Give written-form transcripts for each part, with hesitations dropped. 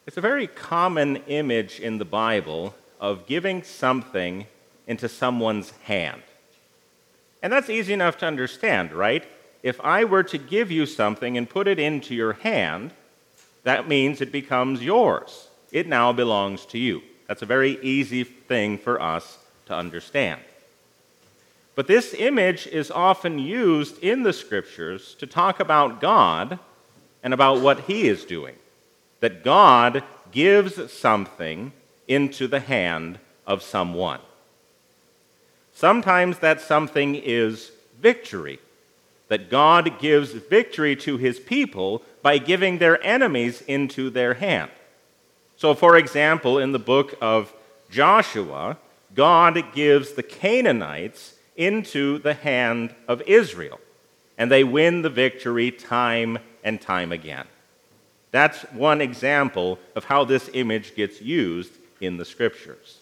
It's a very common image in the Bible of giving something into someone's hand. And that's easy enough to understand, right? If I were to give you something and put it into your hand, that means it becomes yours. It now belongs to you. That's a very easy thing for us to understand. But this image is often used in the Scriptures to talk about God and about what He is doing. That God gives something into the hand of someone. Sometimes that something is victory. That God gives victory to His people by giving their enemies into their hand. So, for example, in the book of Joshua, God gives the Canaanites into the hand of Israel, and they win the victory time and time again. That's one example of how this image gets used in the Scriptures.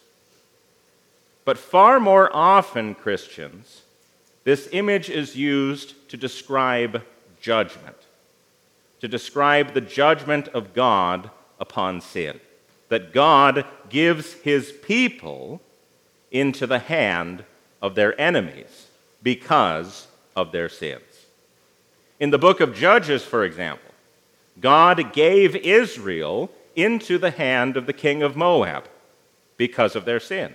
But far more often, Christians, this image is used to describe judgment, to describe the judgment of God upon sin, that God gives His people into the hand of their enemies because of their sins. In the book of Judges, for example, God gave Israel into the hand of the king of Moab because of their sins.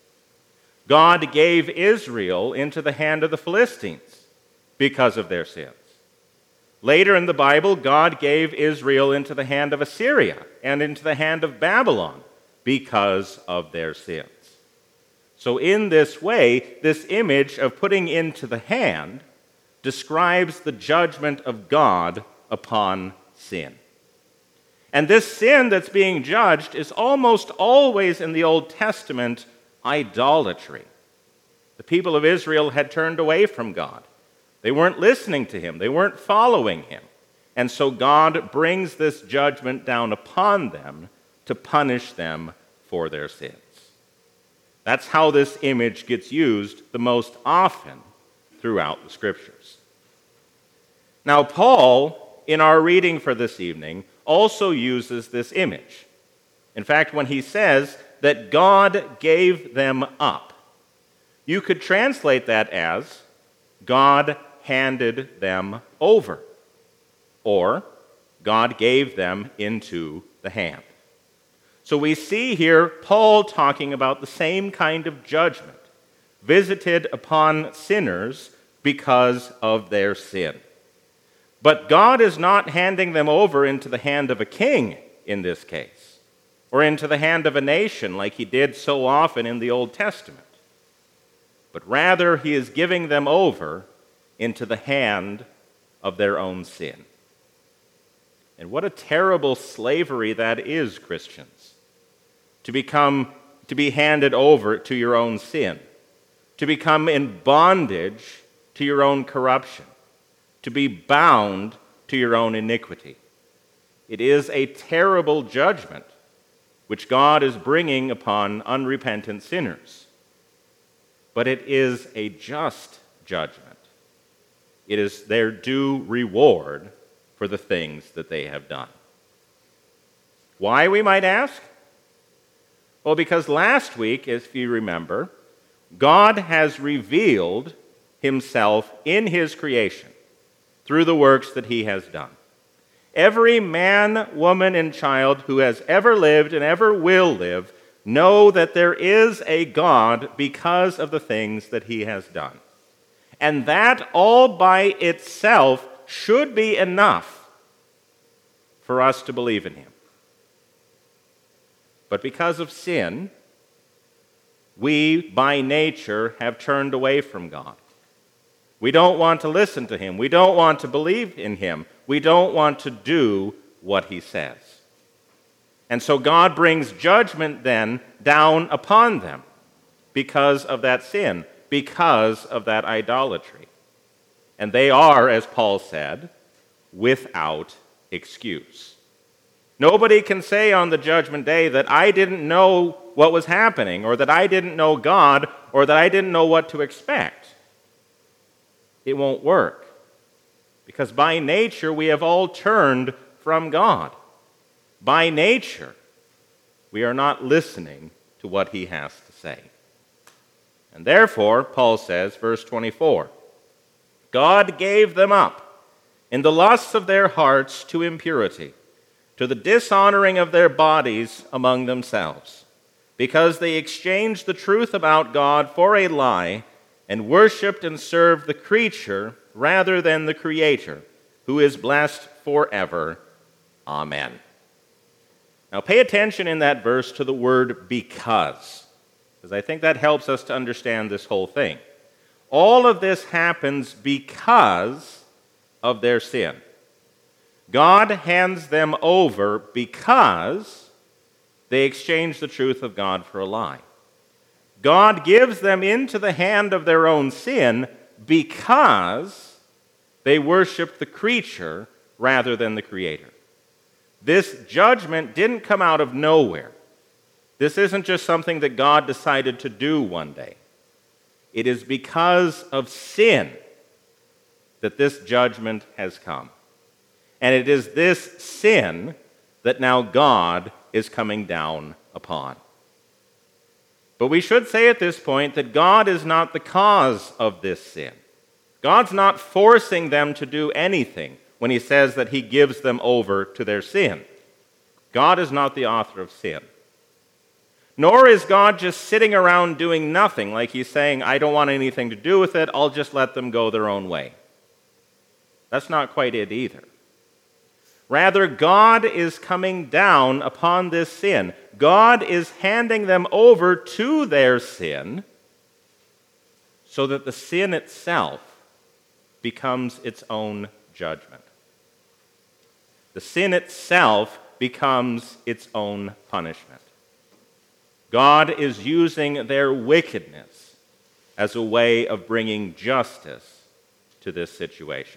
God gave Israel into the hand of the Philistines because of their sins. Later in the Bible, God gave Israel into the hand of Assyria and into the hand of Babylon because of their sins. So in this way, this image of putting into the hand describes the judgment of God upon sin. And this sin that's being judged is almost always in the Old Testament idolatry. The people of Israel had turned away from God. They weren't listening to Him. They weren't following Him. And so God brings this judgment down upon them to punish them for their sins. That's how this image gets used the most often throughout the Scriptures. Now, Paul, in our reading for this evening, also uses this image. In fact, when he says that God gave them up, you could translate that as God handed them over, or God gave them into the hand. So we see here Paul talking about the same kind of judgment visited upon sinners because of their sin. But God is not handing them over into the hand of a king in this case, or into the hand of a nation like He did so often in the Old Testament. But rather, He is giving them over into the hand of their own sin. And what a terrible slavery that is, Christians, to be handed over to your own sin, to become in bondage to your own corruption, to be bound to your own iniquity. It is a terrible judgment which God is bringing upon unrepentant sinners. But it is a just judgment. It is their due reward for the things that they have done. Why, we might ask? Well, because last week, if you remember, God has revealed Himself in His creation through the works that He has done. Every man, woman, and child who has ever lived and ever will live know that there is a God because of the things that He has done. And that all by itself should be enough for us to believe in Him. But because of sin, we by nature have turned away from God. We don't want to listen to Him. We don't want to believe in Him. We don't want to do what He says. And so God brings judgment then down upon them because of that sin, because of that idolatry. And they are, as Paul said, without excuse. Nobody can say on the judgment day that I didn't know what was happening, or that I didn't know God, or that I didn't know what to expect. It won't work. Because by nature we have all turned from God. by nature, we are not listening to what he has to say. And therefore, Paul says, verse 24, God gave them up in the lusts of their hearts to impurity, to the dishonoring of their bodies among themselves, because they exchanged the truth about God for a lie and worshipped and served the creature rather than the Creator, who is blessed forever. Amen. Now pay attention in that verse to the word because I think that helps us to understand this whole thing. All of this happens because of their sin. God hands them over because they exchanged the truth of God for a lie. God gives them into the hand of their own sin because they worshiped the creature rather than the Creator. This judgment didn't come out of nowhere. This isn't just something that God decided to do one day. It is because of sin that this judgment has come. And it is this sin that now God is coming down upon. But we should say at this point that God is not the cause of this sin. God's not forcing them to do anything when he says that he gives them over to their sin. God is not the author of sin. Nor is God just sitting around doing nothing, like he's saying, I don't want anything to do with it, I'll just let them go their own way. That's not quite it either. Rather, God is coming down upon this sin. God is handing them over to their sin so that the sin itself becomes its own judgment. The sin itself becomes its own punishment. God is using their wickedness as a way of bringing justice to this situation.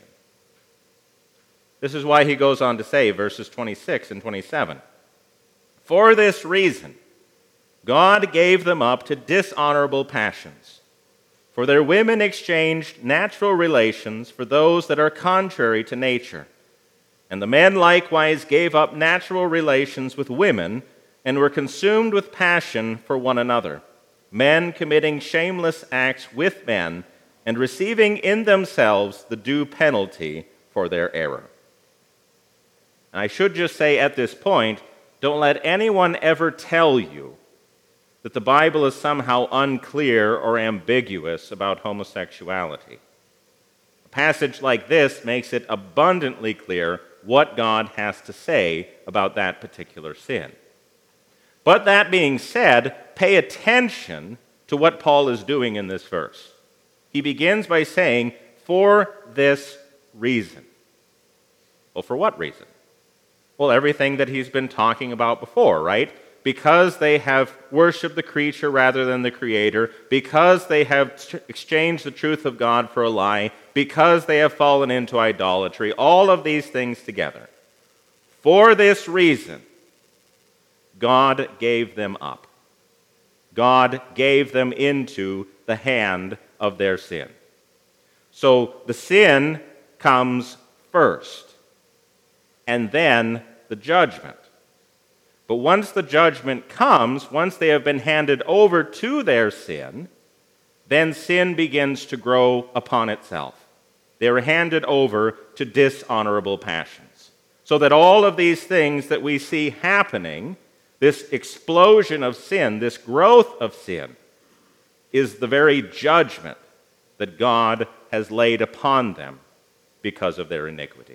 This is why he goes on to say, verses 26 and 27, for this reason, God gave them up to dishonorable passions. For their women exchanged natural relations for those that are contrary to nature. And the men likewise gave up natural relations with women and were consumed with passion for one another, men committing shameless acts with men and receiving in themselves the due penalty for their error. And I should just say at this point, don't let anyone ever tell you that the Bible is somehow unclear or ambiguous about homosexuality. A passage like this makes it abundantly clear what God has to say about that particular sin. But that being said, pay attention to what Paul is doing in this verse. He begins by saying, for this reason. Well, for what reason? Well, everything that he's been talking about before, right? Because they have worshiped the creature rather than the Creator, because they have exchanged the truth of God for a lie, because they have fallen into idolatry, all of these things together. For this reason, God gave them up. God gave them into the hand of their sin. So the sin comes first, and then the judgment. But once the judgment comes, once they have been handed over to their sin, then sin begins to grow upon itself. They are handed over to dishonorable passions. So that all of these things that we see happening, this explosion of sin, this growth of sin, is the very judgment that God has laid upon them because of their iniquity.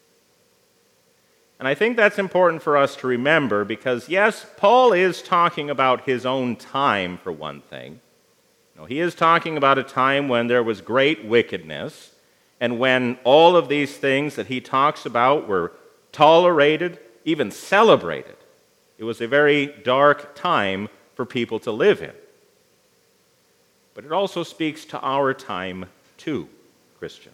And I think that's important for us to remember because, yes, Paul is talking about his own time, for one thing. He is talking about a time when there was great wickedness and when all of these things that he talks about were tolerated, even celebrated. It was a very dark time for people to live in. But it also speaks to our time, too, Christians.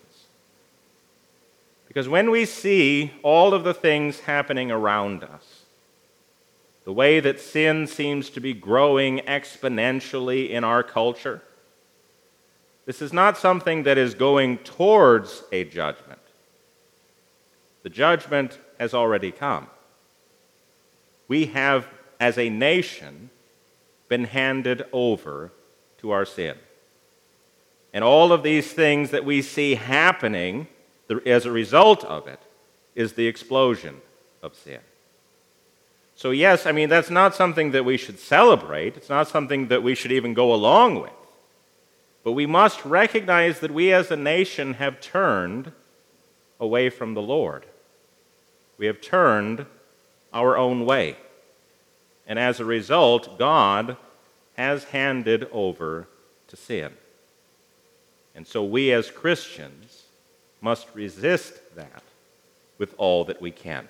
Because when we see all of the things happening around us, the way that sin seems to be growing exponentially in our culture, this is not something that is going towards a judgment. The judgment has already come. we have, as a nation, been handed over to our sin. And all of these things that we see happening as a result of it is the explosion of sin. So yes, I mean, that's not something that we should celebrate. It's not something that we should even go along with. But we must recognize that we as a nation have turned away from the Lord. We have turned our own way. And as a result, God has handed over to sin. And so we as Christians must resist that with all that we can.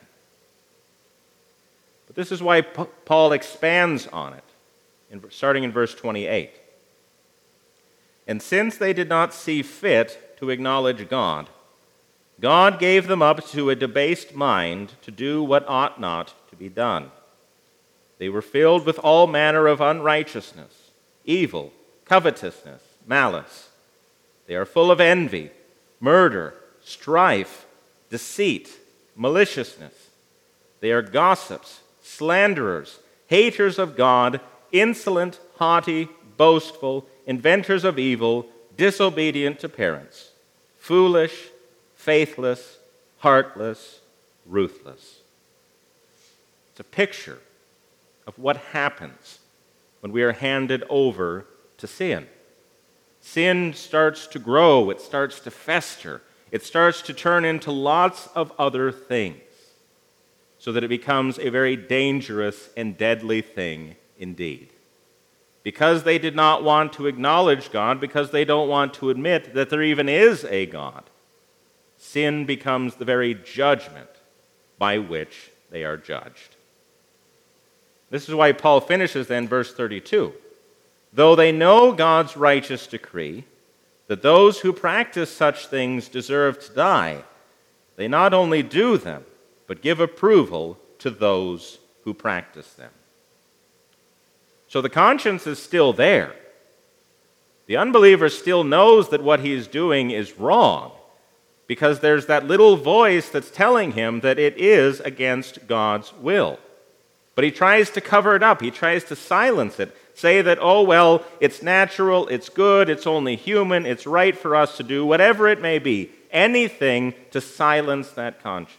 But this is why Paul expands on it, starting in verse 28. And since they did not see fit to acknowledge God, God gave them up to a debased mind to do what ought not to be done. They were filled with all manner of unrighteousness, evil, covetousness, malice. They are full of envy, murder, strife, deceit, maliciousness. They are gossips, slanderers, haters of God, insolent, haughty, boastful, inventors of evil, disobedient to parents, foolish, faithless, heartless, ruthless. It's a picture of what happens when we are handed over to sin. Sin starts to grow, it starts to fester, it starts to turn into lots of other things, so that it becomes a very dangerous and deadly thing indeed. Because they did not want to acknowledge God, because they don't want to admit that there even is a God, sin becomes the very judgment by which they are judged. This is why Paul finishes then verse 32. Though they know God's righteous decree, that those who practice such things deserve to die, they not only do them, but give approval to those who practice them. So the conscience is still there. The unbeliever still knows that what he is doing is wrong, because there's that little voice that's telling him that it is against God's will. But he tries to cover it up. He tries to silence it. Say that, oh, well, it's natural, it's good, it's only human, it's right for us to do, whatever it may be. Anything to silence that conscience.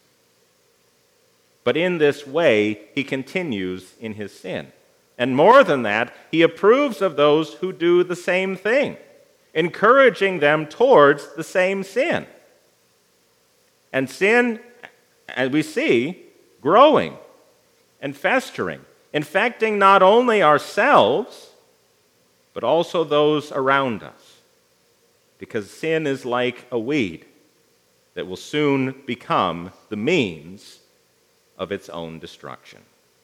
But in this way, he continues in his sin. And more than that, he approves of those who do the same thing, encouraging them towards the same sin. And sin, as we see, growing and festering, infecting not only ourselves, but also those around us. Because sin is like a weed that will soon become the means of its own destruction.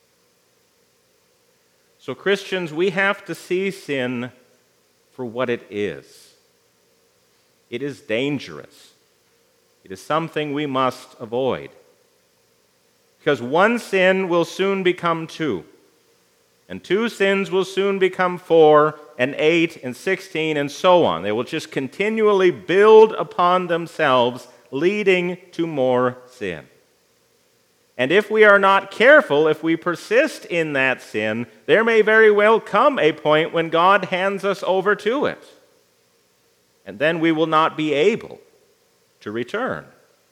So Christians, we have to see sin for what it is. It is dangerous. It is something we must avoid. Because one sin will soon become two. And two sins will soon become 4, and 8, and 16, and so on. They will just continually build upon themselves, leading to more sin. And if we are not careful, if we persist in that sin, there may very well come a point when God hands us over to it. And then we will not be able to return.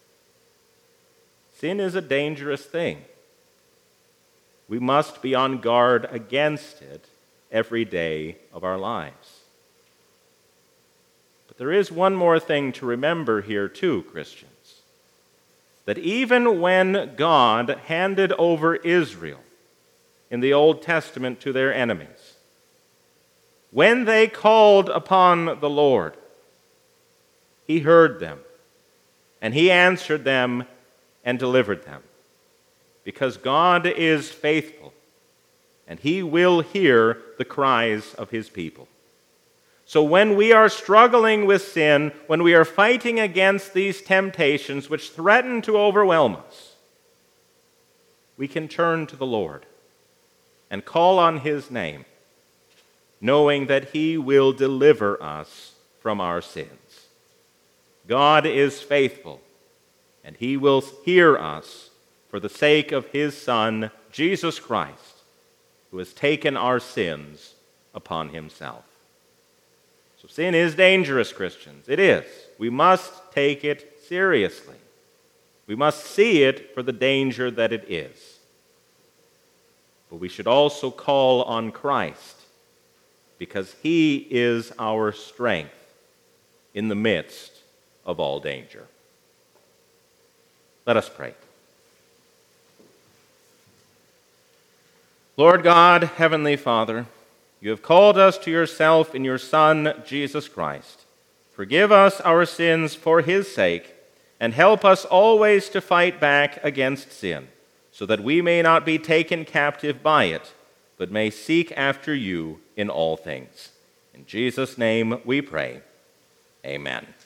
Sin is a dangerous thing. We must be on guard against it every day of our lives. But there is one more thing to remember here too, Christians. That even when God handed over Israel in the Old Testament to their enemies, when they called upon the Lord, He heard them, and He answered them and delivered them. Because God is faithful, and He will hear the cries of His people. So when we are struggling with sin, when we are fighting against these temptations which threaten to overwhelm us, we can turn to the Lord and call on His name, knowing that He will deliver us from our sins. God is faithful, and He will hear us for the sake of his Son, Jesus Christ, who has taken our sins upon himself. So sin is dangerous, Christians. It is. We must take it seriously. We must see it for the danger that it is. But we should also call on Christ, because he is our strength in the midst of all danger. Let us pray. Lord God, Heavenly Father, you have called us to yourself in your Son, Jesus Christ. Forgive us our sins for his sake, and help us always to fight back against sin, so that we may not be taken captive by it, but may seek after you in all things. In Jesus' name we pray. Amen.